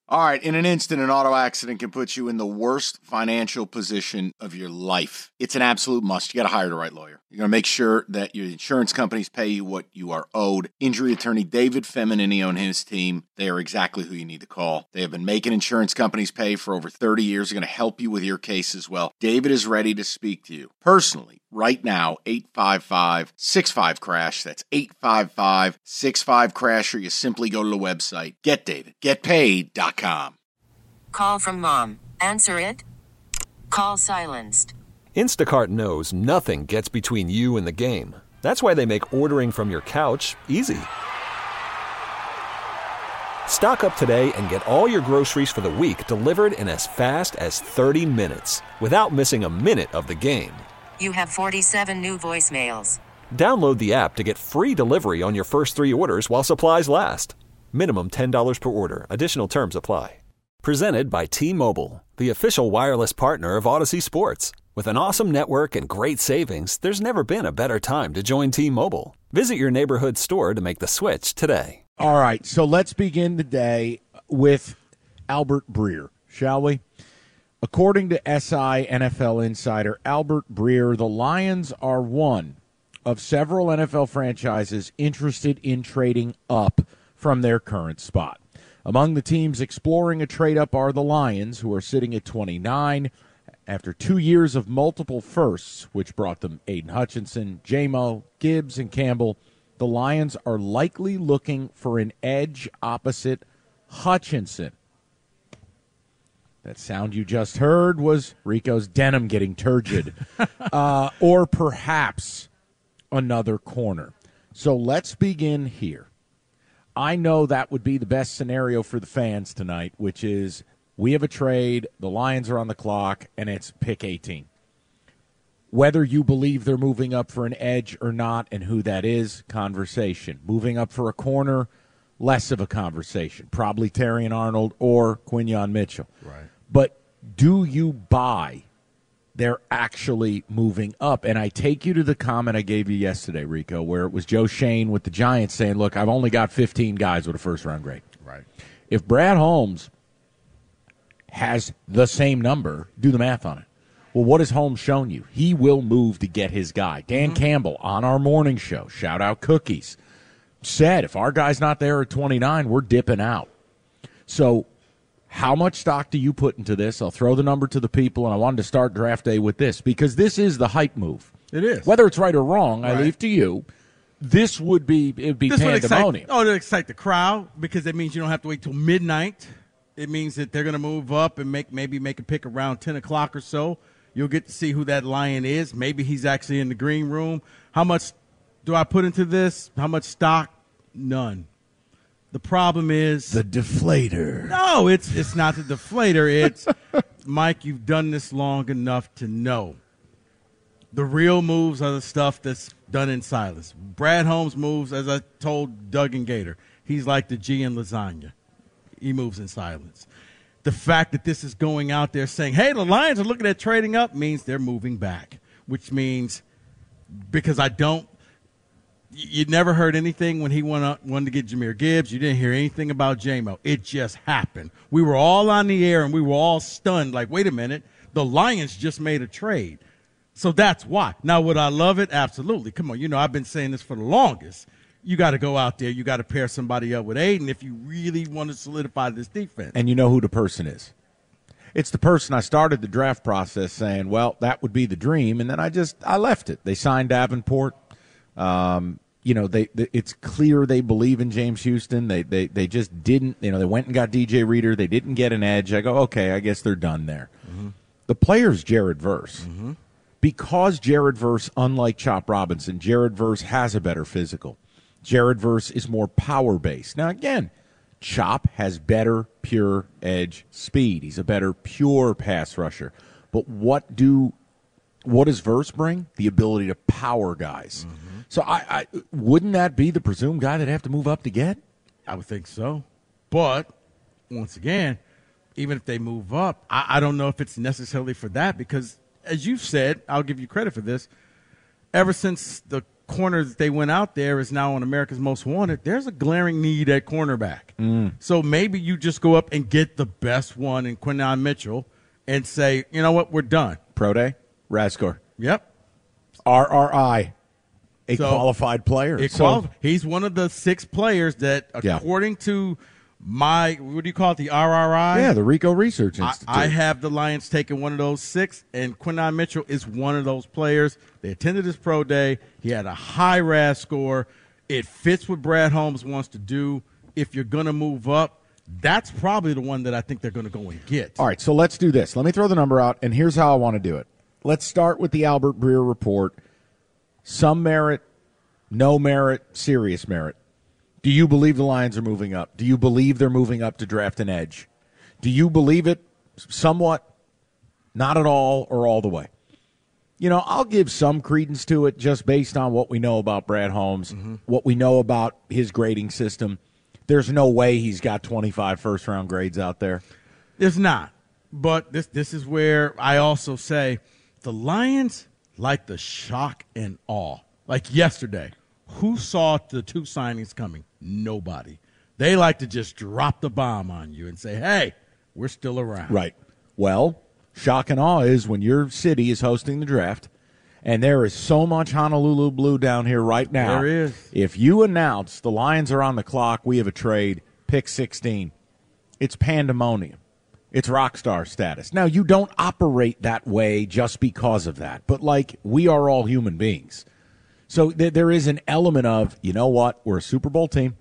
All right, in an instant, an auto accident can put you in the worst financial position of your life. It's an absolute must. You got to hire the right lawyer. You're going to make sure that your insurance companies pay you what you are owed. Injury attorney David Feminini and his team, they are exactly who you need to call. They have been making insurance companies pay for over 30 years. They're going to help you with your case as well. David is ready to speak to you personally. Right now, 855-65-CRASH. That's 855-65-CRASH, or you simply go to the website, getdavidgetpaid.com. Call from mom. Answer it. Call silenced. Instacart knows nothing gets between you and the game. That's why they make ordering from your couch easy. Stock up today and get all your groceries for the week delivered in as fast as 30 minutes without missing a minute of the game. You have 47 new voicemails. Download the app to get free delivery on your first 3 orders while supplies last. Minimum $10 per order. Additional terms apply. Presented by T-Mobile, the official wireless partner of Odyssey Sports. With an awesome network and great savings, there's never been a better time to join T-Mobile. Visit your neighborhood store to make the switch today. All right, so let's begin the day with Albert Breer, shall we? According to SI NFL insider Albert Breer, the Lions are one of several NFL franchises interested in trading up from their current spot. Among the teams exploring a trade-up are the Lions, who are sitting at 29 after 2 years of multiple firsts, which brought them Aiden Hutchinson, J-Mo, Gibbs, and Campbell. The Lions are likely looking for an edge opposite Hutchinson. That sound you just heard was Rico's denim getting turgid. Or perhaps another corner. So let's begin here. I know that would be the best scenario for the fans tonight, which is we have a trade, the Lions are on the clock, and it's pick 18. Whether you believe they're moving up for an edge or not and who that is, conversation. Moving up for a corner, less of a conversation. Probably Terrion Arnold or Quinyon Mitchell. Right. But do you buy they're actually moving up? And I take you to the comment I gave you yesterday, Rico, where it was Joe Shane with the Giants saying, look, I've only got 15 guys with a first-round grade. Right. If Brad Holmes has the same number, do the math on it. Well, what has Holmes shown you? He will move to get his guy. Dan Campbell on our morning show, shout out Cookies, said if our guy's not there at 29, we're dipping out. So how much stock do you put into this? I'll throw the number to the people, and I wanted to start draft day with this because this is the hype move. It is. Whether it's right or wrong, right. I leave to you. This would be pandemonium. It'll excite the crowd because it means you don't have to wait till midnight. It means that they're going to move up and maybe make a pick around 10 o'clock or so. You'll get to see who that Lion is. Maybe he's actually in the green room. How much do I put into this? How much stock? None. The problem is the deflator. No, it's not the deflator. It's, Mike, you've done this long enough to know. The real moves are the stuff that's done in silence. Brad Holmes moves, as I told Doug and Gator, he's like the G in lasagna. He moves in silence. The fact that this is going out there saying, hey, the Lions are looking at trading up means they're moving back, which means because you never heard anything when he wanted to get Jahmyr Gibbs. You didn't hear anything about J-Mo. It just happened. We were all on the air, and we were all stunned, like, wait a minute, the Lions just made a trade. So that's why. Now, would I love it? Absolutely. Come on, I've been saying this for the longest. You got to go out there. You got to pair somebody up with Aiden if you really want to solidify this defense. And you know who the person is. It's the person I started the draft process saying, well, that would be the dream, and then I left it. They signed Davenport. It's clear they believe in James Houston. They just didn't. They went and got DJ Reader. They didn't get an edge. I go, okay, I guess they're done there. Mm-hmm. The player's Jared Verse. Mm-hmm. Because Jared Verse, unlike Chop Robinson, Jared Verse has a better physical. Jared Verse is more power-based. Now, again, Chop has better pure edge speed. He's a better pure pass rusher. But what does Verse bring? The ability to power guys. Mm-hmm. So I wouldn't that be the presumed guy that have to move up to get? I would think so. But, once again, even if they move up, I don't know if it's necessarily for that because, as you've said, I'll give you credit for this, ever since the corner that they went out there is now on America's Most Wanted. There's a glaring need at cornerback. So maybe you just go up and get the best one in Quinyon Mitchell and say, you know what, we're done. Pro Day, Razgor. Yep. RRI, a qualified player. He's one of the 6 players that, according to my, what do you call it, the RRI? Yeah, the Rico Research Institute. I have the Lions taking one of those 6, and Quinyon Mitchell is one of those players. They attended his pro day. He had a high RAS score. It fits what Brad Holmes wants to do. If you're going to move up, that's probably the one that I think they're going to go and get. All right, so let's do this. Let me throw the number out, and here's how I want to do it. Let's start with the Albert Breer report. Some merit, no merit, serious merit. Do you believe the Lions are moving up? Do you believe they're moving up to draft an edge? Do you believe it somewhat, not at all, or all the way? You know, I'll give some credence to it just based on what we know about Brad Holmes, what we know about his grading system. There's no way he's got 25 first-round grades out there. There's not. But this is where I also say the Lions like the shock and awe. Like yesterday, who saw the 2 signings coming? Nobody. They like to just drop the bomb on you and say, hey, we're still around. Right. Well, shock and awe is when your city is hosting the draft, and there is so much Honolulu blue down here right now. There is. If you announce the Lions are on the clock, we have a trade, pick 16, it's pandemonium. It's rock star status. Now, you don't operate that way just because of that, but, like, we are all human beings. So there is an element of, you know what, we're a Super Bowl team.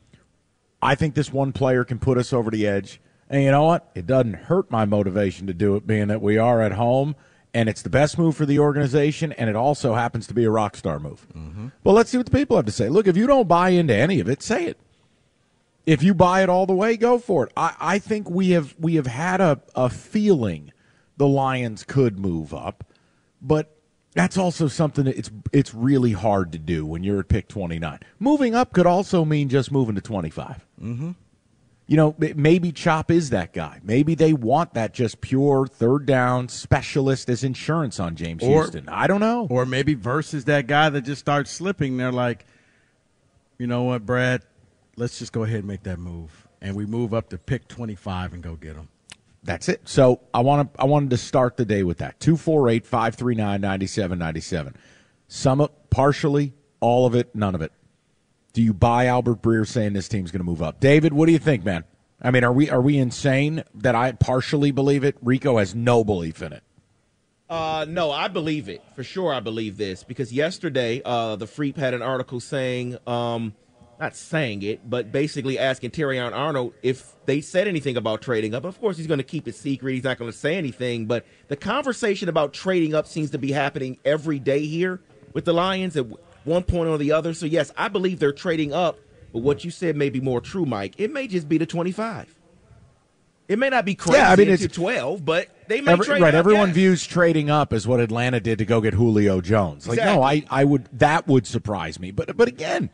I think this one player can put us over the edge. And you know what? It doesn't hurt my motivation to do it, being that we are at home, and it's the best move for the organization, and it also happens to be a rock star move. Well, let's see what the people have to say. Look, if you don't buy into any of it, say it. If you buy it all the way, go for it. I think we have had a feeling the Lions could move up, but that's also something that it's really hard to do when you're at pick 29. Moving up could also mean just moving to 25. You know, maybe Chop is that guy. Maybe they want that just pure third down specialist as insurance on James Houston. I don't know. Or maybe versus that guy that just starts slipping. They're like, you know what, Brad? Let's just go ahead and make that move. And we move up to pick 25 and go get him. That's it. So I wanted to start the day with that. 248-539-9797. Sum up partially, all of it, none of it. Do you buy Albert Breer saying this team's going to move up? David, what do you think, man? I mean, are we insane that I partially believe it? Rico has no belief in it. No, I believe it. For sure I believe this. Because yesterday, the Freep had an article saying, not saying it, but basically asking Terrion Arnold if they said anything about trading up. Of course, he's going to keep it secret. He's not going to say anything. But the conversation about trading up seems to be happening every day here with the Lions at one point or the other. So, yes, I believe they're trading up. But what you said may be more true, Mike. It may just be to 25. It may not be crazy to 12, but they may trade up. Everyone views trading up as what Atlanta did to go get Julio Jones. Like, exactly. No, I would. That would surprise me. But again,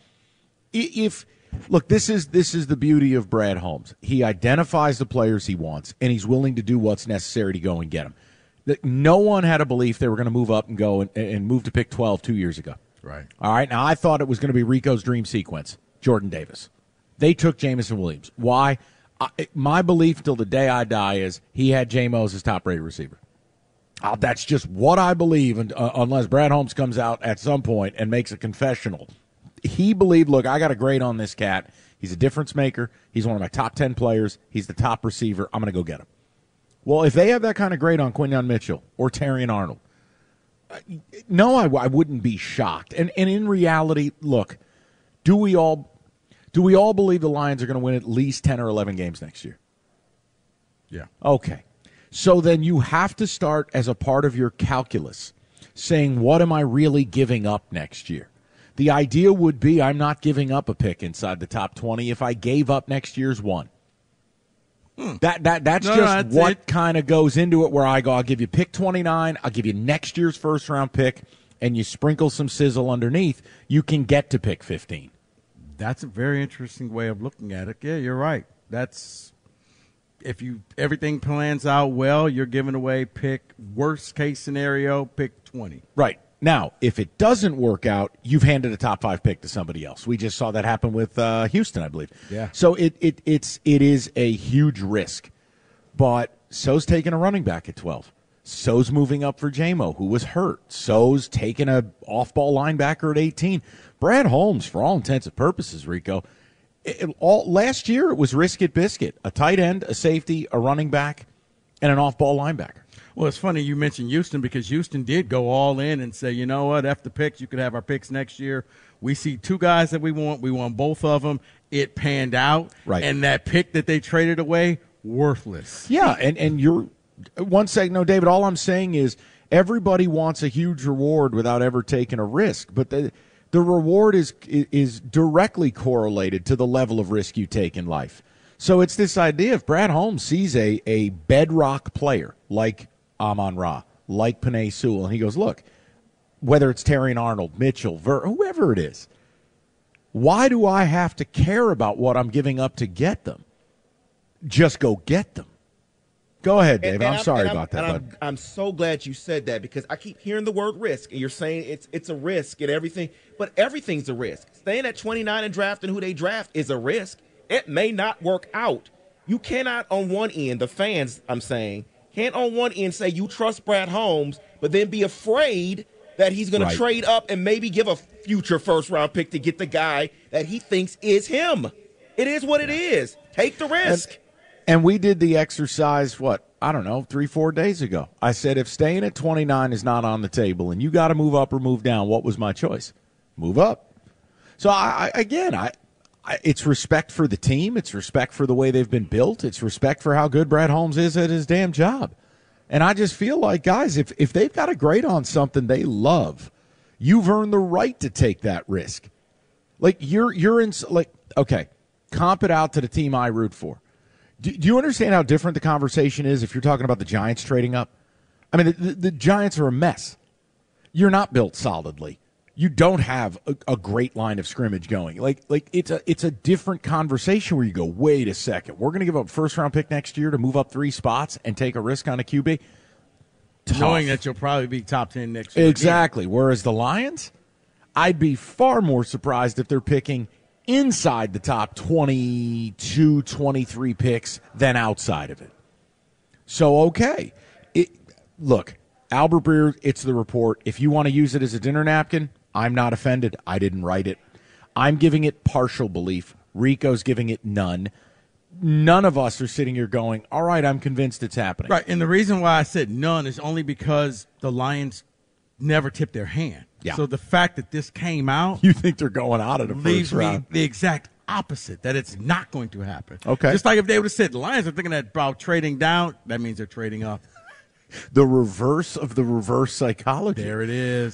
look, this is the beauty of Brad Holmes. He identifies the players he wants, and he's willing to do what's necessary to go and get them. No one had a belief they were going to move up and go and move to pick 12 2 years ago. Right. All right. Now, I thought it was going to be Rico's dream sequence, Jordan Davis. They took Jameson Williams. Why? My belief till the day I die is he had J-Mo as his top-rated receiver. That's just what I believe, unless Brad Holmes comes out at some point and makes a confessional. He believed, look, I got a grade on this cat. He's a difference maker. He's one of my top 10 players. He's the top receiver. I'm going to go get him. Well, if they have that kind of grade on Quinyon Mitchell or Terrion Arnold, no, I wouldn't be shocked. And in reality, look, do we all believe the Lions are going to win at least 10 or 11 games next year? Yeah. Okay. So then you have to start as a part of your calculus saying, what am I really giving up next year? The idea would be I'm not giving up a pick inside the top 20 if I gave up next year's one. That's what kind of goes into it, where I go, I'll give you pick 29, I'll give you next year's first-round pick, and you sprinkle some sizzle underneath, you can get to pick 15. That's a very interesting way of looking at it. Yeah, you're right. That's if everything plans out well, you're giving away pick worst case scenario, pick 20. Right. Now, if it doesn't work out, you've handed a top 5 pick to somebody else. We just saw that happen with Houston, I believe. Yeah. So it is a huge risk, but so's taking a running back at 12. So's moving up for J-Mo, who was hurt. So's taking a off-ball linebacker at 18. Brad Holmes, for all intents and purposes, Rico, last year it was risk it biscuit. A tight end, a safety, a running back, and an off-ball linebacker. Well, it's funny you mentioned Houston because Houston did go all in and say, you know what, after picks, you could have our picks next year. We see 2 guys that we want both of them. It panned out. Right. And that pick that they traded away, worthless. Yeah, and you're – one second, no, David, all I'm saying is everybody wants a huge reward without ever taking a risk. But the reward is directly correlated to the level of risk you take in life. So it's this idea if Brad Holmes sees a bedrock player like Amon-Ra, like Penei Sewell, and he goes, look, whether it's Terrion Arnold, Mitchell, whoever it is, why do I have to care about what I'm giving up to get them? Just go get them. Go ahead, Dave. I'm sorry about that. Bud. I'm so glad you said that because I keep hearing the word risk, and you're saying it's a risk and everything, but everything's a risk. Staying at 29 and drafting who they draft is a risk. It may not work out. You cannot on one end, the fans, I'm saying, can't on one end say you trust Brad Holmes, but then be afraid that he's going to trade up and maybe give a future first-round pick to get the guy that he thinks is him. It is what it is. Take the risk. And we did the exercise, 3-4 days ago. I said if staying at 29 is not on the table and you got to move up or move down, what was my choice? Move up. So, it's respect for the team. It's respect for the way they've been built. It's respect for how good Brad Holmes is at his damn job. And I just feel like, guys, if they've got a grade on something they love, you've earned the right to take that risk. Like, you're in, like, okay, comp it out to the team I root for. Do you understand how different the conversation is if you're talking about the Giants trading up? I mean, the Giants are a mess. You're not built solidly. You don't have a great line of scrimmage going. Like it's a different conversation where you go, wait a second, we're going to give up a first-round pick next year to move up 3 spots and take a risk on a QB? Tough. Knowing that you'll probably be top 10 next year. Exactly. Whereas the Lions, I'd be far more surprised if they're picking inside the top 22, 23 picks than outside of it. So, okay. Look, Albert Breer, it's the report. If you want to use it as a dinner napkin, I'm not offended. I didn't write it. I'm giving it partial belief. Rico's giving it none. None of us are sitting here going, all right, I'm convinced it's happening. Right, and the reason why I said none is only because the Lions never tipped their hand. Yeah. So the fact that this came out, you think they're going out of the leaves first round. me the exact opposite, that it's not going to happen. Okay. Just like if they would have said the Lions are thinking about trading down, that means they're trading up. The reverse of the reverse psychology. There it is.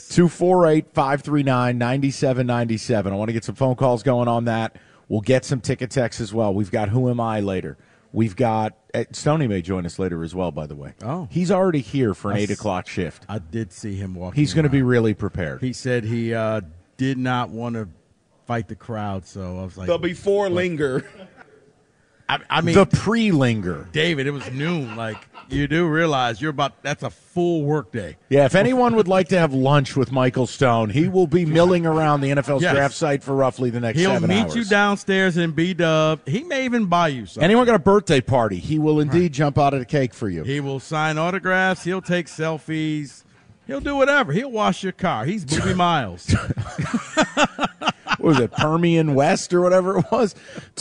248-539-9797. I want to get some phone calls going on that. We'll get some ticket texts as well. We've got Who Am I later. We've got Stoney may join us later as well, by the way. Oh. He's already here for an 8 o'clock shift. I did see him walking. He's going to be really prepared. He said he did not want to fight the crowd, so I was like. The before linger. I mean, the pre-linger. David, it was noon. Like, you do realize that's a full work day. Yeah, if anyone would like to have lunch with Michael Stone, he will be milling around the NFL's draft site for roughly the next 7 hours. He'll meet you downstairs in B-Dub. He may even buy you something. Anyone got a birthday party, he will indeed jump out of the cake for you. He will sign autographs. He'll take selfies. He'll do whatever. He'll wash your car. He's Boobie Miles. What was it, Permian West or whatever it was?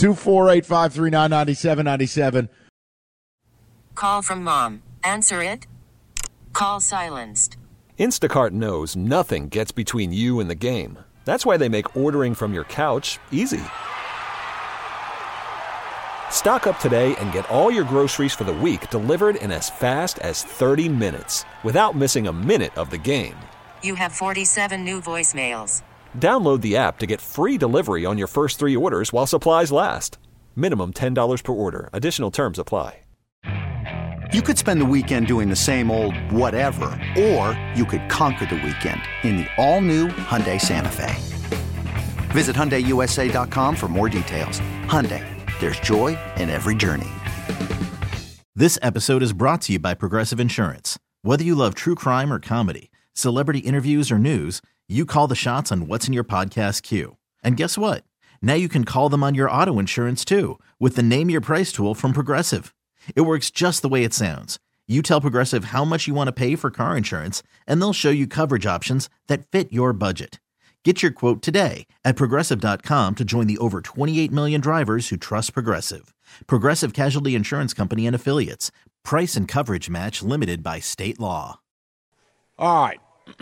248-539-9797. Call from mom. Answer it. Call silenced. Instacart knows nothing gets between you and the game. That's why they make ordering from your couch easy. Stock up today and get all your groceries for the week delivered in as fast as 30 minutes without missing a minute of the game. You have 47 new voicemails. Download the app to get free delivery on your first 3 orders while supplies last. Minimum $10 per order. Additional terms apply. You could spend the weekend doing the same old whatever, or you could conquer the weekend in the all-new Hyundai Santa Fe. Visit HyundaiUSA.com for more details. Hyundai, there's joy in every journey. This episode is brought to you by Progressive Insurance. Whether you love true crime or comedy, Celebrity interviews or news, you call the shots on what's in your podcast queue. And guess what? Now you can call them on your auto insurance too with the Name Your Price tool from Progressive. It works just the way it sounds. You tell Progressive how much you want to pay for car insurance, and they'll show you coverage options that fit your budget. Get your quote today at Progressive.com to join the over 28 million drivers who trust Progressive. Progressive Casualty Insurance Company and Affiliates. Price and coverage match limited by state law. All right.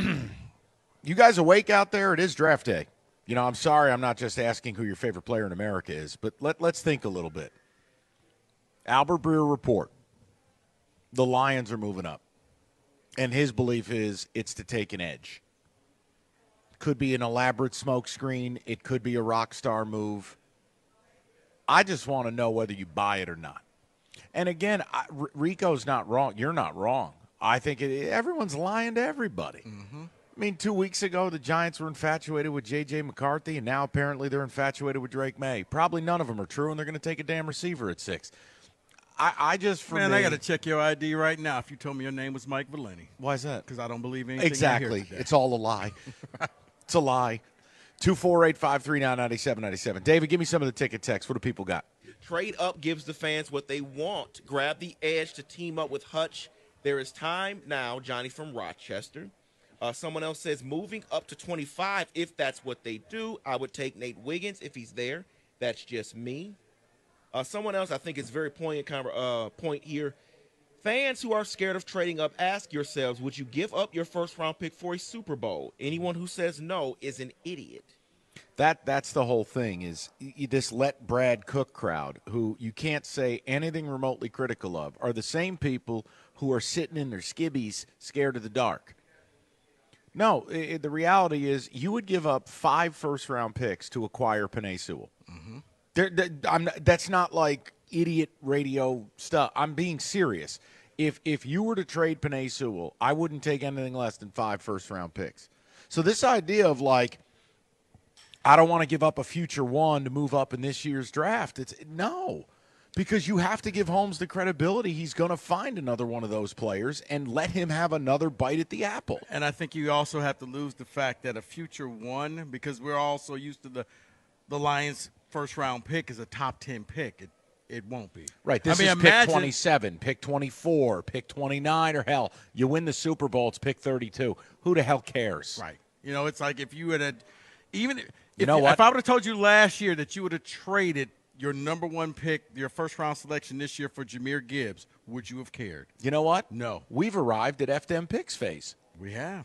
You guys awake out there? It is draft day. You know, I'm sorry I'm not just asking who your favorite player in America is, but let's think a little bit. Albert Breer report. The Lions are moving up. And his belief is it's to take an edge. Could be an elaborate smokescreen. It could be a rock star move. I just want to know whether you buy it or not. And again, Rico's not wrong. You're not wrong. I think everyone's lying to everybody. Mm-hmm. I mean, 2 weeks ago, the Giants were infatuated with J.J. McCarthy, and now apparently they're infatuated with Drake May. Probably none of them are true, and they're going to take a damn receiver at 6. I got to check your ID right now if you told me your name was Mike Valeni. Why is that? Because I don't believe anything. Exactly. It's all a lie. It's a lie. 248-539-9797. David, give me some of the ticket text. What do people got? Trade up gives the fans what they want. Grab the edge to team up with Hutch. There is time now, Johnny from Rochester. Someone else says moving up to 25, if that's what they do, I would take Nate Wiggins if he's there. That's just me. Someone else, I think it's very poignant point here. Fans who are scared of trading up, ask yourselves, would you give up your first-round pick for a Super Bowl? Anyone who says no is an idiot. That's the whole thing is this let Brad cook crowd who you can't say anything remotely critical of are the same people who are sitting in their skibbies scared of the dark. No, the reality is you would give up 5 first-round picks to acquire Penei Sewell. Mm-hmm. That's not like idiot radio stuff. I'm being serious. If you were to trade Penei Sewell, I wouldn't take anything less than 5 first-round picks. So this idea of like, I don't want to give up a future one to move up in this year's draft. No, because you have to give Holmes the credibility. He's going to find another one of those players and let him have another bite at the apple. And I think you also have to lose the fact that a future one, because we're all so used to the Lions' first-round pick is a top 10 pick. It won't be. Right. This is pick 27, pick 24, pick 29, or hell, you win the Super Bowl, it's pick 32. Who the hell cares? Right. You know, it's like if you had even – if I would have told you last year that you would have traded your number 1 pick, your first-round selection this year for Jahmyr Gibbs, would you have cared? You know what? No. We've arrived at FDM picks phase. We have.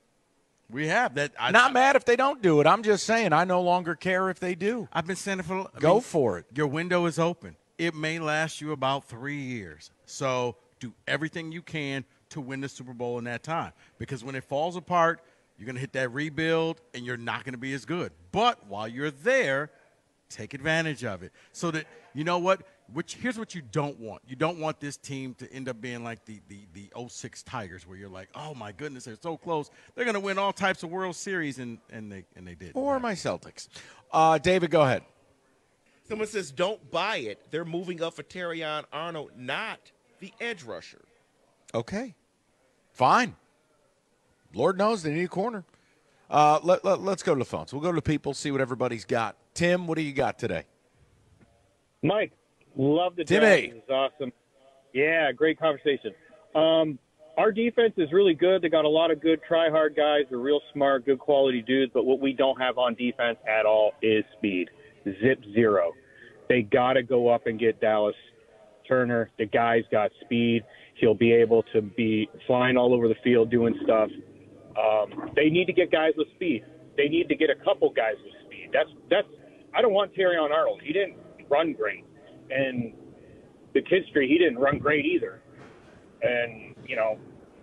Not mad if they don't do it. I'm just saying I no longer care if they do. I've been saying it Go for it. Your window is open. It may last you about 3 years. So do everything you can to win the Super Bowl in that time. Because when it falls apart, you're going to hit that rebuild, and you're not going to be as good. But while you're there, take advantage of it. So that, you know what? Here's what you don't want. You don't want this team to end up being like the 06 Tigers, where you're like, oh, my goodness, they're so close. They're going to win all types of World Series, and they did. Or my Celtics. David, go ahead. Someone says, don't buy it. They're moving up for Terrion Arnold, not the edge rusher. Okay. Fine. Lord knows they need a corner. Let's go to the phones. We'll go to the people, see what everybody's got. Tim, what do you got today? Mike, love the Timmy. draft. It's awesome. Yeah, great conversation. Our defense is really good. They got a lot of good try-hard guys. They're real smart, good quality dudes. But what we don't have on defense at all is speed. Zero. They got to go up and get Dallas Turner. The guy's got speed. He'll be able to be flying all over the field doing stuff. They need to get guys with speed. They need to get a couple guys with speed. That's. I don't want Terrion Arnold. He didn't run great, and the history he didn't run great either. And you know,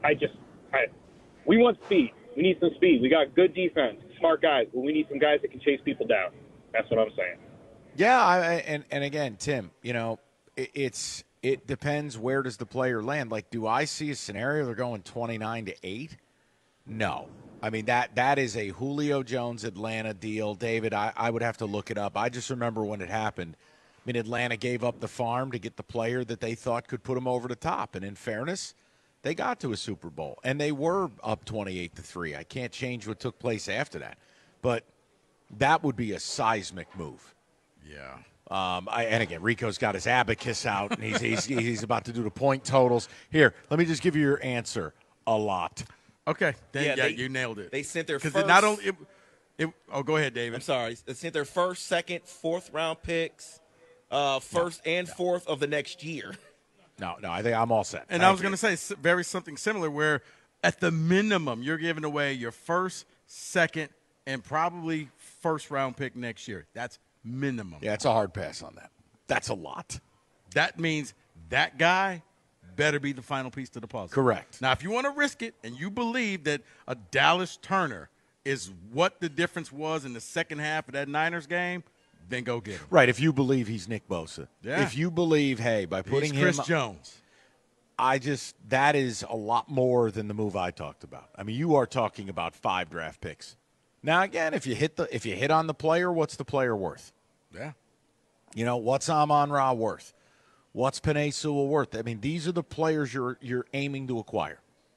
we want speed. We need some speed. We got good defense, smart guys, but we need some guys that can chase people down. That's what I'm saying. Yeah, and again, Tim, you know, it depends where does the player land. Like, do I see a scenario they're going 29-8? No. I mean, that is a Julio Jones Atlanta deal. David, I would have to look it up. I just remember when it happened. I mean, Atlanta gave up the farm to get the player that they thought could put them over the top. And in fairness, They got to a Super Bowl, and they were up 28-3. I can't change what took place after that. But that would be a seismic move. Yeah. And again, Rico's got his abacus out, and he's about to do the point totals. Here, let me just give you your answer. A lot. Okay. You nailed it. They sent their first. Because not only go ahead, David. I'm sorry. They sent their first, second, fourth round picks, fourth of the next year. No, I think I'm all set. And I was going to say something similar where at the minimum you're giving away your first, second, and probably first round pick next year. That's minimum. Yeah, it's a hard pass on that. That's a lot. That means that guy better be the final piece to the puzzle. Correct. Now, if you want to risk it and you believe that a Dallas Turner is what the difference was in the second half of that Niners game, then go get him. Right, if you believe he's Nick Bosa. Yeah. If you believe, hey, by putting Chris Jones. That is a lot more than the move I talked about. I mean, you are talking about 5 draft picks. Now, again, if you hit on the player, what's the player worth? Yeah. You know, what's Amon-Ra worth? What's Penei Sewell worth? I mean, these are the players you're aiming to acquire.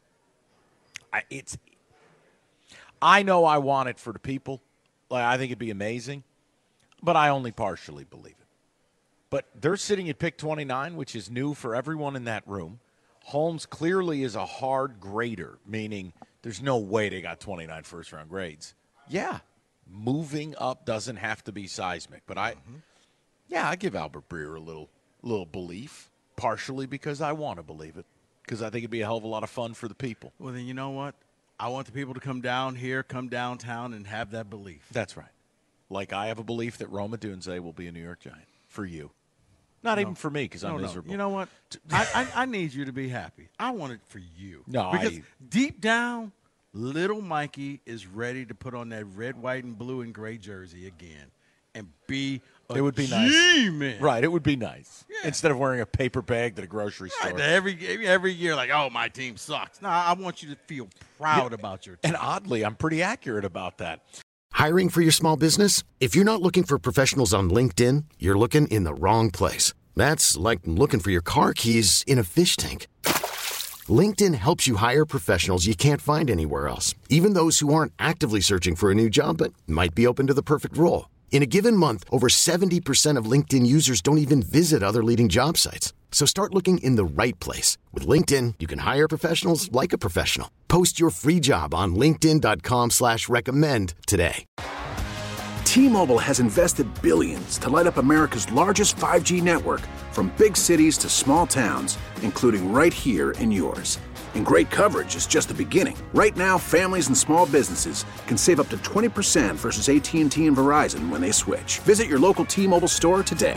I know I want it for the people. Like, I think it'd be amazing, but I only partially believe it. But they're sitting at pick 29, which is new for everyone in that room. Holmes clearly is a hard grader, meaning there's no way they got 29 first-round grades. Yeah, moving up doesn't have to be seismic, but I give Albert Breer a little belief, partially because I want to believe it, because I think it'd be a hell of a lot of fun for the people. Well, then you know what? I want the people to come down here, come downtown, and have that belief. That's right. Like I have a belief that Rome Odunze will be a New York Giant for you. Not even for me, because I'm miserable. You know what? I need you to be happy. I want it for you. No, because deep down, little Mikey is ready to put on that red, white, and blue and gray jersey again and be a it would be nice. Man. Right, it would be nice. Yeah. Instead of wearing a paper bag at a grocery store. Right, every year, like, oh, my team sucks. No, I want you to feel proud about your team. And oddly, I'm pretty accurate about that. Hiring for your small business? If you're not looking for professionals on LinkedIn, you're looking in the wrong place. That's like looking for your car keys in a fish tank. LinkedIn helps you hire professionals you can't find anywhere else, even those who aren't actively searching for a new job but might be open to the perfect role. In a given month, over 70% of LinkedIn users don't even visit other leading job sites. So start looking in the right place. With LinkedIn, you can hire professionals like a professional. Post your free job on linkedin.com/recommend today. T-Mobile has invested billions to light up America's largest 5G network, from big cities to small towns, including right here in yours. And great coverage is just the beginning. Right now, families and small businesses can save up to 20% versus AT&T and Verizon when they switch. Visit your local T-Mobile store today.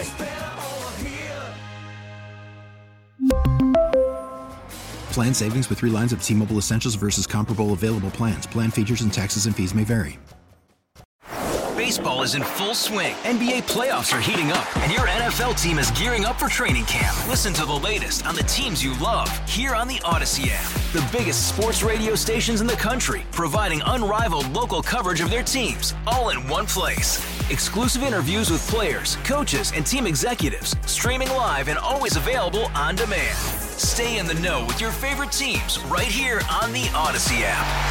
Plan savings with 3 lines of T-Mobile Essentials versus comparable available plans. Plan features and taxes and fees may vary. Baseball is in full swing. NBA playoffs are heating up, and your NFL team is gearing up for training camp. Listen to the latest on the teams you love here on the Odyssey app. The biggest sports radio stations in the country, providing unrivaled local coverage of their teams, all in one place. Exclusive interviews with players, coaches, and team executives, streaming live and always available on demand. Stay in the know with your favorite teams right here on the Odyssey app.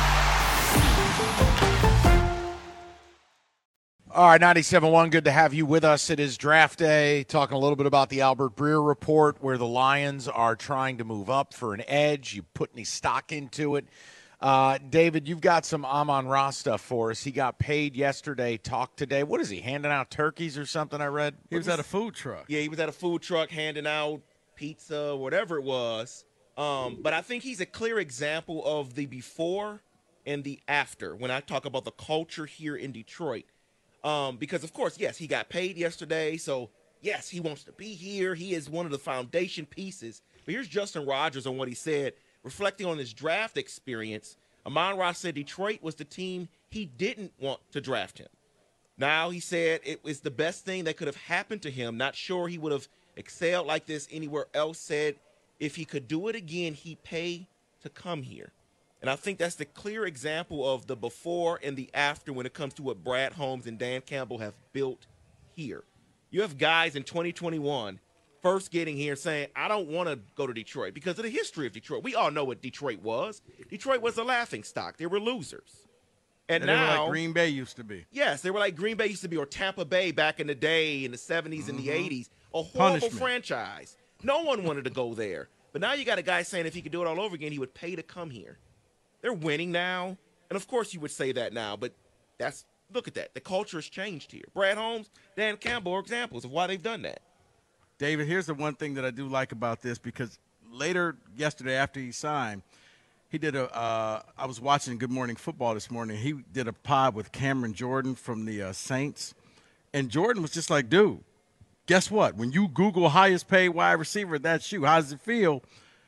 All right, 97.1, good to have you with us. It is draft day, talking a little bit about the Albert Breer report, where the Lions are trying to move up for an edge. You put any stock into it? David, you've got some Amon-Ra stuff for us. He got paid yesterday, talked today. What is he, handing out turkeys or something, I read? He was at a food truck. Yeah, he was at a food truck handing out pizza, whatever it was. But I think he's a clear example of the before and the after when I talk about the culture here in Detroit. Because, of course, yes, he got paid yesterday, so, yes, he wants to be here. He is one of the foundation pieces. But here's Justin Rogers on what he said. Reflecting on his draft experience, Amon-Ra said Detroit was the team he didn't want to draft him. Now, he said it was the best thing that could have happened to him. Not sure he would have excelled like this anywhere else. Said if he could do it again, he'd pay to come here. And I think that's the clear example of the before and the after when it comes to what Brad Holmes and Dan Campbell have built here. You have guys in 2021 first getting here saying, I don't want to go to Detroit because of the history of Detroit. We all know what Detroit was. Detroit was a laughingstock. They were losers. And they now, were like Green Bay used to be. Yes, they were like Green Bay used to be, or Tampa Bay back in the day in the 70s and the 80s. A horrible Punishment. franchise. No one wanted to go there. But now you got a guy saying if he could do it all over again, he would pay to come here. They're winning now. And, of course, you would say that now, but look at that. The culture has changed here. Brad Holmes, Dan Campbell are examples of why they've done that. David, here's the one thing that I do like about this, because later yesterday after he signed, he did I was watching Good Morning Football this morning. He did a pod with Cameron Jordan from the Saints. And Jordan was just like, dude, guess what? When you Google highest paid wide receiver, that's you. How does it feel?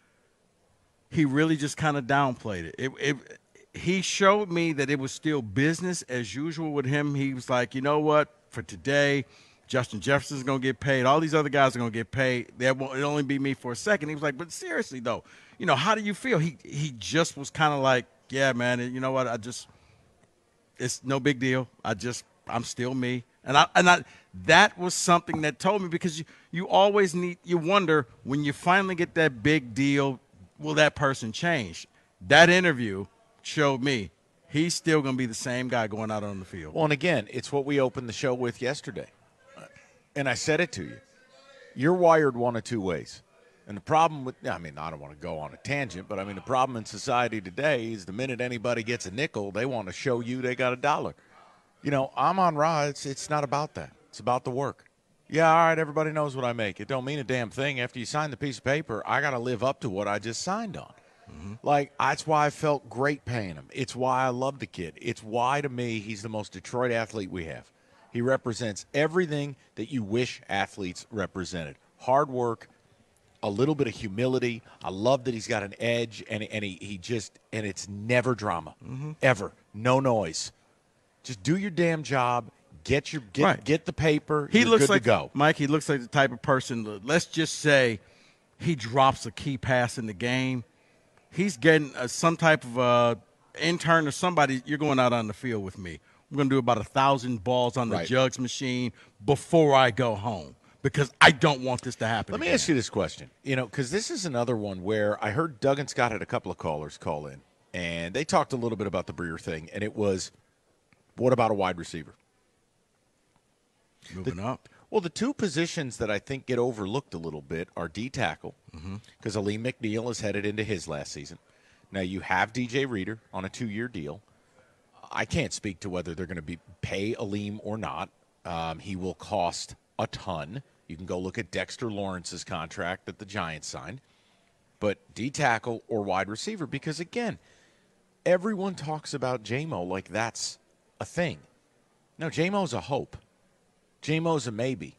He really just kind of downplayed it. He showed me that it was still business as usual with him. He was like, you know what? For today, Justin Jefferson's going to get paid. All these other guys are going to get paid. It'll only be me for a second. He was like, but seriously, though, how do you feel? He just was kind of like, yeah, man, you know what? It's no big deal. I'm still me. And that was something that told me, because you always you wonder when you finally get that big deal, will that person change? That interview showed me he's still going to be the same guy going out on the field. Well, and again, it's what we opened the show with yesterday. And I said it to you. You're wired one of two ways. And the problem I don't want to go on a tangent, but the problem in society today is the minute anybody gets a nickel, they want to show you they got $1. Amon-Ra, it's not about that. It's about the work. Yeah, all right, everybody knows what I make. It don't mean a damn thing. After you sign the piece of paper, I got to live up to what I just signed on. Mm-hmm. That's why I felt great paying him. It's why I love the kid. It's why, to me, he's the most Detroit athlete we have. He represents everything that you wish athletes represented. Hard work, a little bit of humility. I love that he's got an edge, and it's never drama, ever. No noise. Just do your damn job. Get the paper. He looks good like to go. Mike. He looks like the type of person. Let's just say he drops a key pass in the game. He's getting some type of intern or somebody. You're going out on the field with me. We're going to do about 1,000 balls on the jugs machine before I go home, because I don't want this to happen. Let me ask you this question, because this is another one where I heard Doug and Scott had a couple of callers call in, and they talked a little bit about the Breer thing, and it was, what about a wide receiver? Moving up. Well, the two positions that I think get overlooked a little bit are D-tackle, because Aleem McNeil is headed into his last season. Now, you have DJ Reader on a 2-year deal. I can't speak to whether they're going to pay Aleem or not. He will cost a ton. You can go look at Dexter Lawrence's contract that the Giants signed. But D-tackle or wide receiver, because, again, everyone talks about J-Mo like that's a thing. No, J-Mo's a hope. J-Mo's a maybe.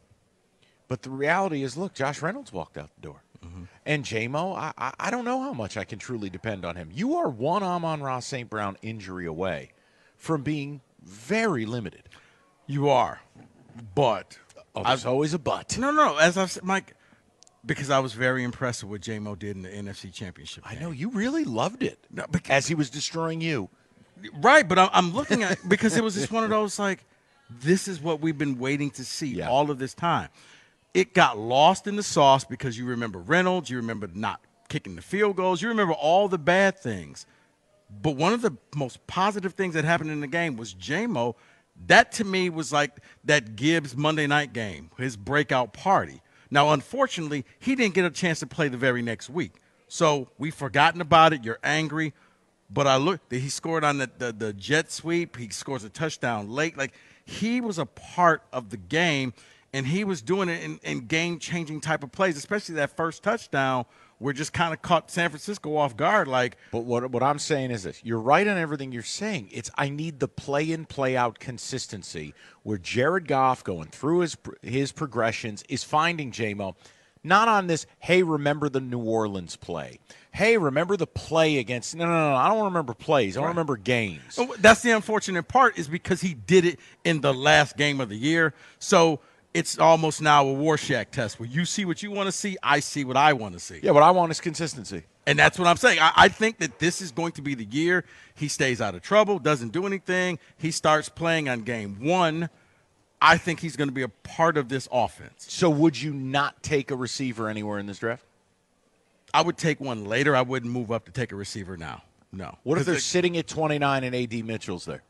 But the reality is, look, Josh Reynolds walked out the door. Mm-hmm. And J-Mo, I don't know how much I can truly depend on him. You are one Amon-Ra St. Brown injury away from being very limited. You are. But. There's always a but. No. As I've said, Mike, because I was very impressed with what J-Mo did in the NFC Championship game. I know. You really loved it. No, as he was destroying you. Right, but I'm looking at it because it was just one of those, this is what we've been waiting to see all of this time. It got lost in the sauce because you remember Reynolds, you remember not kicking the field goals, you remember all the bad things. But one of the most positive things that happened in the game was J-Mo. That, to me, was like that Gibbs Monday night game, his breakout party. Now, unfortunately, he didn't get a chance to play the very next week. So we've forgotten about it. You're angry. But I looked, he scored on the jet sweep. He scores a touchdown late. He was a part of the game, and he was doing it in game-changing type of plays, especially that first touchdown where just kind of caught San Francisco off guard. But what I'm saying is this. You're right on everything you're saying. I need the play-in, play-out consistency where Jared Goff, going through his progressions, is finding J-Mo. Not on this, hey, remember the New Orleans play. Hey, remember the play against – no, I don't want to remember plays. I want to remember games. That's the unfortunate part, is because he did it in the last game of the year. So it's almost now a Rorschach test where you see what you want to see, I see what I want to see. Yeah, what I want is consistency. And that's what I'm saying. I think that this is going to be the year he stays out of trouble, doesn't do anything. He starts playing on game one I think he's going to be a part of this offense. So would you not take a receiver anywhere in this draft? I would take one later. I wouldn't move up to take a receiver now. No. What if they're sitting at 29 and A.D. Mitchell's there?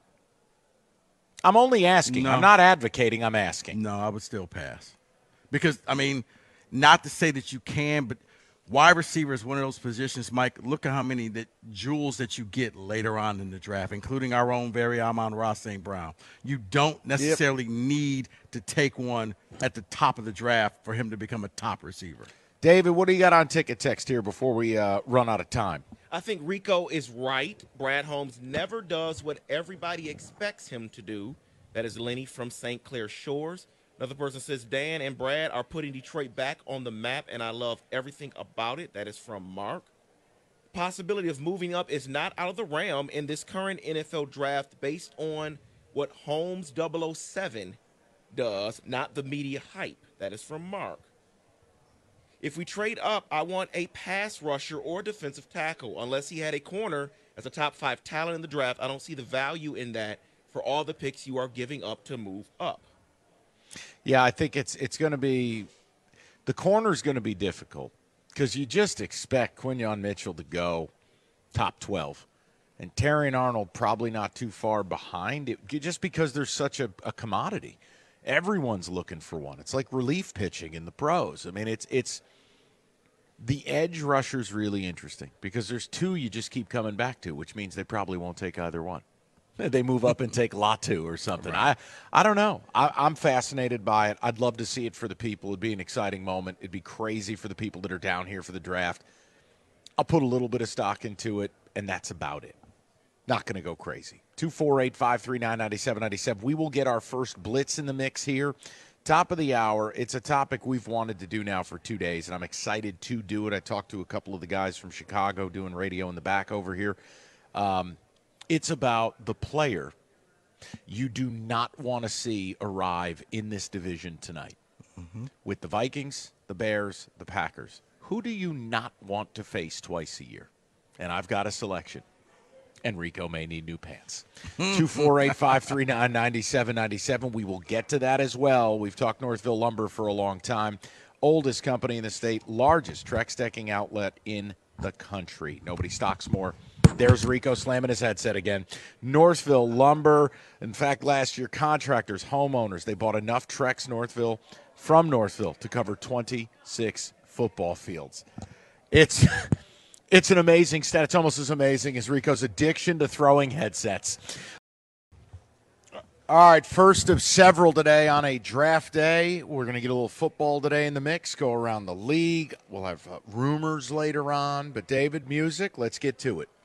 I'm only asking. No. I'm not advocating. I'm asking. No, I would still pass. Because, I mean, not to say that you can, but wide receiver is one of those positions, Mike. Look at how many jewels that you get later on in the draft, including our own very Amon-Ra St. Brown. You don't necessarily need to take one at the top of the draft for him to become a top receiver. David, what do you got on ticket text here before we run out of time? I think Rico is right. Brad Holmes never does what everybody expects him to do. That is Lenny from St. Clair Shores. Another person says, Dan and Brad are putting Detroit back on the map, and I love everything about it. That is from Mark. Possibility of moving up is not out of the realm in this current NFL draft based on what Holmes 007 does, not the media hype. That is from Mark. If we trade up, I want a pass rusher or defensive tackle. Unless he had a corner as a top 5 talent in the draft, I don't see the value in that for all the picks you are giving up to move up. Yeah, I think it's going to be – the corner's going to be difficult because you just expect Quinyon Mitchell to go top 12. And Terrion Arnold probably not too far behind it just because there's such a commodity. Everyone's looking for one. It's like relief pitching in the pros. I mean, it's the edge rusher's really interesting because there's 2 you just keep coming back to, which means they probably won't take either one. They move up and take Latu or something. Right. I don't know. I'm fascinated by it. I'd love to see it for the people. It'd be an exciting moment. It'd be crazy for the people that are down here for the draft. I'll put a little bit of stock into it, and that's about it. Not going to go crazy. 248-539-9797. We will get our first blitz in the mix here. Top of the hour. It's a topic we've wanted to do now for 2 days, and I'm excited to do it. I talked to a couple of the guys from Chicago doing radio in the back over here. It's about the player you do not want to see arrive in this division tonight. Mm-hmm. With the Vikings, the Bears, the Packers. Who do you not want to face twice a year? And I've got a selection. And Rico may need new pants. 248-539-9797. We will get to that as well. We've talked Northville Lumber for a long time. Oldest company in the state, largest Trex decking outlet in the country. Nobody stocks more. There's Rico slamming his headset again. Northville Lumber. In fact, last year, contractors, homeowners, they bought enough Trex from Northville to cover 26 football fields. It's an amazing stat. It's almost as amazing as Rico's addiction to throwing headsets. All right, first of several today on a draft day. We're going to get a little football today in the mix, go around the league. We'll have rumors later on. But, David, music, let's get to it.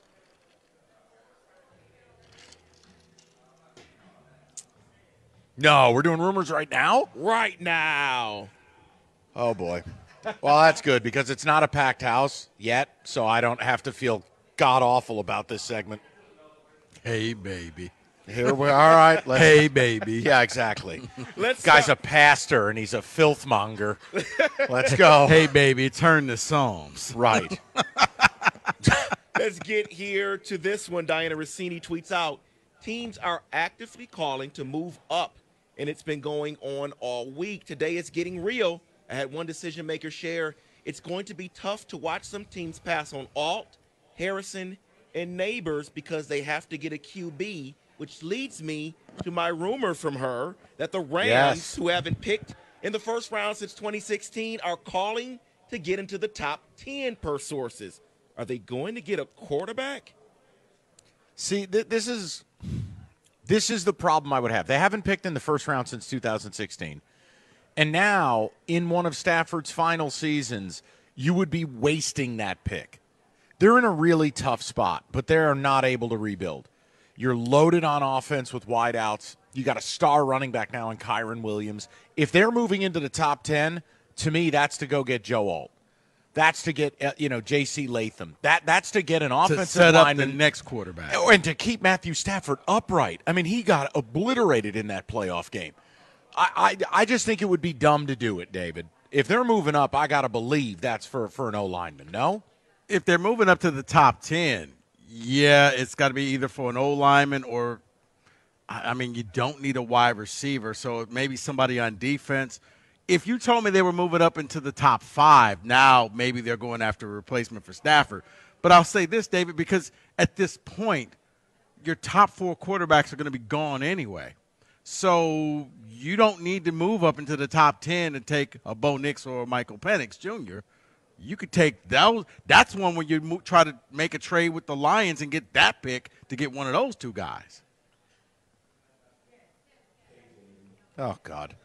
No, we're doing rumors right now? Right now. Oh, boy. Well, that's good because it's not a packed house yet, so I don't have to feel god-awful about this segment. Hey, baby. Here we are. All right. Hey, baby. Yeah, exactly. Guy's a pastor, and he's a filthmonger. Let's go. Hey, baby, turn the Psalms. Right. Let's get here to this one. Diana Rossini tweets out, teams are actively calling to move up, and it's been going on all week. Today it's getting real. I had one decision maker share. It's going to be tough to watch some teams pass on Alt, Harrison, and Neighbors because they have to get a QB, which leads me to my rumor from her that the Rams, who haven't picked in the first round since 2016, are calling to get into the top 10 per sources. Are they going to get a quarterback? See, this is the problem I would have. They haven't picked in the first round since 2016. And now, in one of Stafford's final seasons, you would be wasting that pick. They're in a really tough spot, but they are not able to rebuild. You're loaded on offense with wideouts. You got a star running back now in Kyron Williams. If they're moving into the top 10, to me, that's to go get Joe Alt. That's to get J.C. Latham. That's to get an offensive set up lineman, the next quarterback, and to keep Matthew Stafford upright. I mean, he got obliterated in that playoff game. I just think it would be dumb to do it, David. If they're moving up, I got to believe that's for an O-lineman, no? If they're moving up to the top 10, yeah, it's got to be either for an O-lineman or I mean, you don't need a wide receiver, so maybe somebody on defense. If you told me they were moving up into the top 5, now maybe they're going after a replacement for Stafford. But I'll say this, David, because at this point, your top 4 quarterbacks are going to be gone anyway. So you don't need to move up into the top 10 and take a Bo Nix or a Michael Penix Jr. You could take those. That's one where you try to make a trade with the Lions and get that pick to get one of those 2 guys. Oh, God.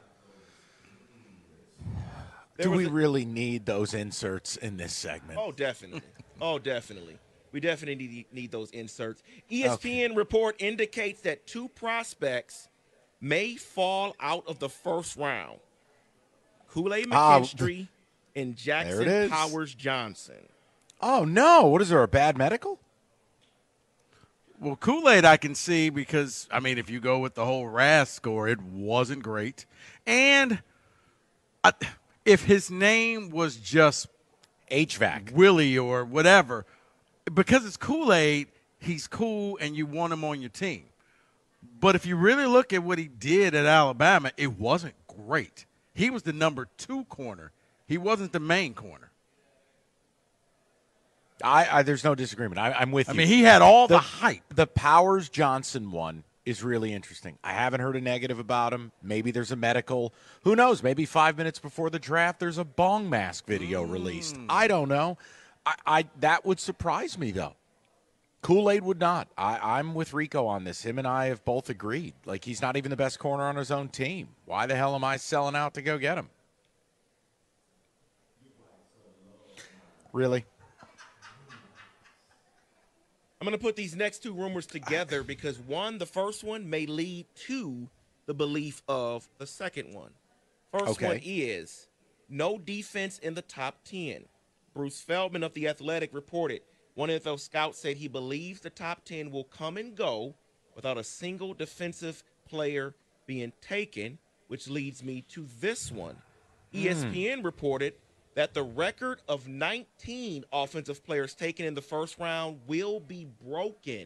Do we really need those inserts in this segment? Oh, definitely. We definitely need those inserts. ESPN report indicates that 2 prospects may fall out of the first round. Kool-Aid McKinstry and Jackson Powers Johnson. Oh, no. What is there, a bad medical? Well, Kool-Aid I can see because, I mean, if you go with the whole RAS score, it wasn't great. And if his name was just HVAC, Willie or whatever, because it's Kool-Aid, he's cool and you want him on your team. But if you really look at what he did at Alabama, it wasn't great. He was the number 2 corner. He wasn't the main corner. There's no disagreement. I'm with you. I mean, he had all the hype. The Powers Johnson one is really interesting. I haven't heard a negative about him. Maybe there's a medical. Who knows? Maybe 5 minutes before the draft, there's a bong mask video released. I don't know. That would surprise me, though. Kool-Aid would not. I'm with Rico on this. Him and I have both agreed. Like, he's not even the best corner on his own team. Why the hell am I selling out to go get him? Really? I'm going to put these next 2 rumors together because the first one may lead to the belief of the second one. First one is no defense in the top 10. Bruce Feldman of The Athletic reported one NFL scout said he believes the top 10 will come and go without a single defensive player being taken, which leads me to this one. ESPN reported that the record of 19 offensive players taken in the first round will be broken.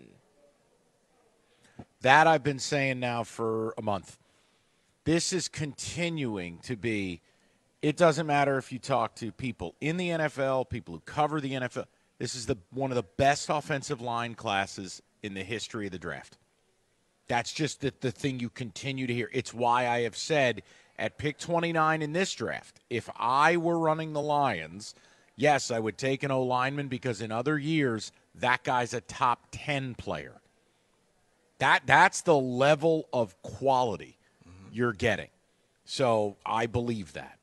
That I've been saying now for a month. This is continuing to be, it doesn't matter if you talk to people in the NFL, people who cover the NFL. This is one of the best offensive line classes in the history of the draft. That's just the thing you continue to hear. It's why I have said at pick 29 in this draft, if I were running the Lions, yes, I would take an O-lineman because in other years, that guy's a top 10 player. That's the level of quality you're getting. So I believe that.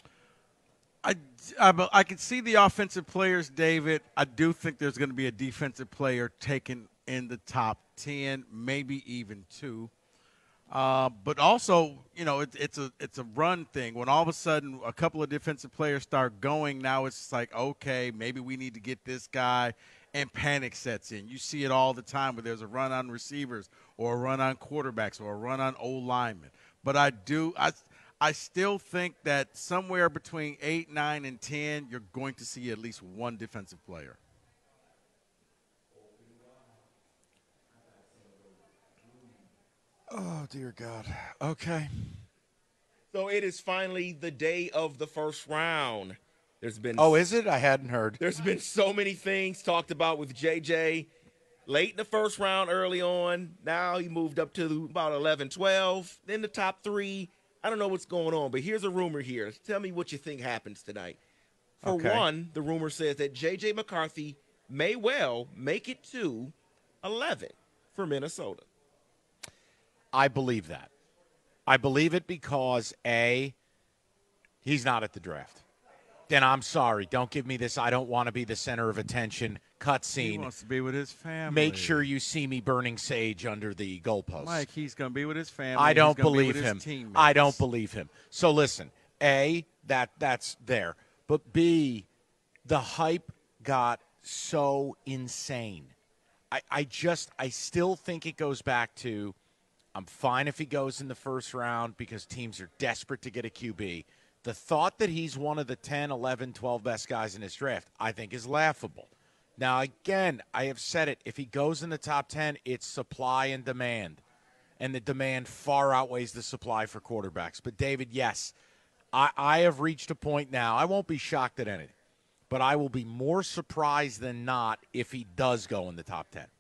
I can see the offensive players, David. I do think there's going to be a defensive player taken in the top 10, maybe even 2. But also, you know, it's a run thing. When all of a sudden a couple of defensive players start going, now it's like, okay, maybe we need to get this guy, and panic sets in. You see it all the time where there's a run on receivers or a run on quarterbacks or a run on O-linemen. But I still think that somewhere between 8, 9, and 10, you're going to see at least one defensive player. Oh, dear God. Okay. So it is finally the day of the first round. There's been is it? I hadn't heard. There's been so many things talked about with JJ. Late in the first round, early on. Now he moved up to about 11, 12. Then the top 3. I don't know what's going on, but here's a rumor here. Tell me what you think happens tonight. For one, the rumor says that J.J. McCarthy may well make it to 11 for Minnesota. I believe that. I believe it because, A, he's not at the draft. Then I'm sorry. Don't give me this I don't want to be the center of attention cutscene. He wants to be with his family. Make sure you see me burning sage under the goalpost. Mike, he's going to be with his family. I don't believe him. I don't believe him. So listen, A, that's there. But B, the hype got so insane. I still think it goes back to I'm fine if he goes in the first round because teams are desperate to get a QB. The thought that he's one of the 10, 11, 12 best guys in his draft, I think, is laughable. Now, again, I have said it. If he goes in the top 10, it's supply and demand. and the demand far outweighs the supply for quarterbacks. But, David, yes, I have reached a point now. I won't be shocked at anything, but I will be more surprised than not if he does go in the top 10.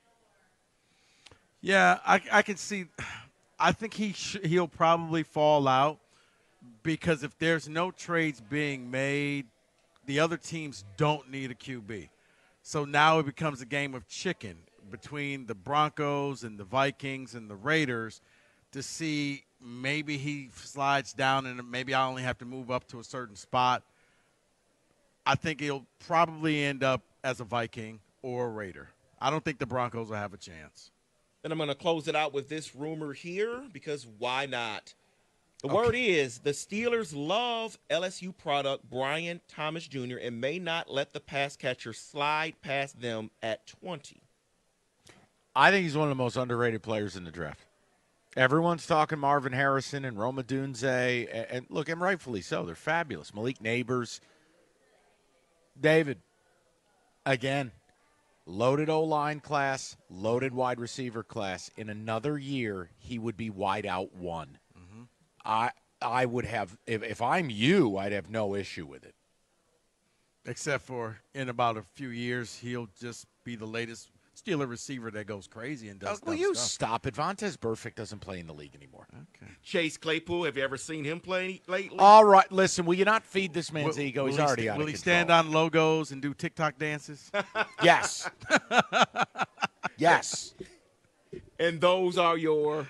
Yeah, I can see. I think he'll probably fall out because if there's no trades being made, the other teams don't need a QB. So now it becomes a game of chicken between the Broncos and the Vikings and the Raiders to see maybe he slides down and maybe I only have to move up to a certain spot. I think he'll probably end up as a Viking or a Raider. I don't think the Broncos will have a chance. And I'm going to close it out with this rumor here because why not? The word is the Steelers love LSU product Brian Thomas Jr. and may not let the pass catcher slide past them at 20. I think he's one of the most underrated players in the draft. Everyone's talking Marvin Harrison and Rome Odunze, and look, and rightfully so. They're fabulous. Malik Neighbors. David, again, loaded O-line class, loaded wide receiver class. In another year, he would be wide out one. I would have, if I'm you, I'd have no issue with it. Except for in about a few years, he'll just be the latest Steeler receiver that goes crazy and does Will you stop it? Vontaze Burfict doesn't play in the league anymore. Okay. Chase Claypool, have you ever seen him play lately? All right, listen, will you not feed this man's ego? He's already out of control. Will he stand on logos and do TikTok dances? Yes. Yes. And those are your...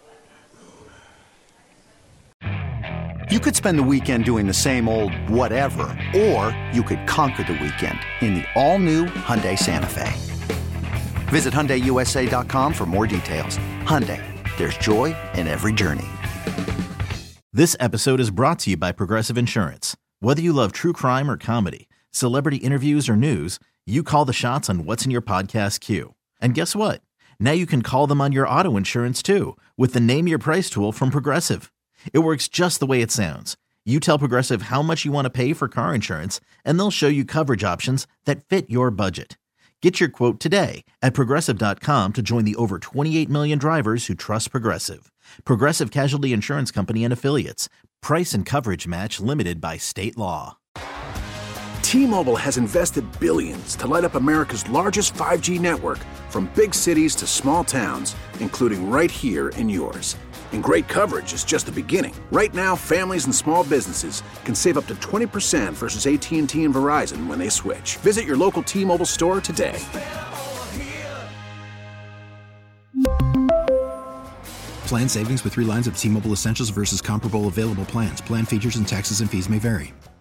You could spend the weekend doing the same old whatever, or you could conquer the weekend in the all-new Hyundai Santa Fe. Visit HyundaiUSA.com for more details. Hyundai, there's joy in every journey. This episode is brought to you by Progressive Insurance. Whether you love true crime or comedy, celebrity interviews or news, you call the shots on what's in your podcast queue. And guess what? Now you can call them on your auto insurance too with the Name Your Price tool from Progressive. It works just the way it sounds. You tell Progressive how much you want to pay for car insurance, and they'll show you coverage options that fit your budget. Get your quote today at Progressive.com to join the over 28 million drivers who trust Progressive. Progressive Casualty Insurance Company and Affiliates. Price and coverage match limited by state law. T-Mobile has invested billions to light up America's largest 5G network, from big cities to small towns, including right here in yours. And great coverage is just the beginning. Right now, families and small businesses can save up to 20% versus AT&T and Verizon when they switch. Visit your local T-Mobile store today. Plan savings with 3 lines of T-Mobile Essentials versus comparable available plans. Plan features and taxes and fees may vary.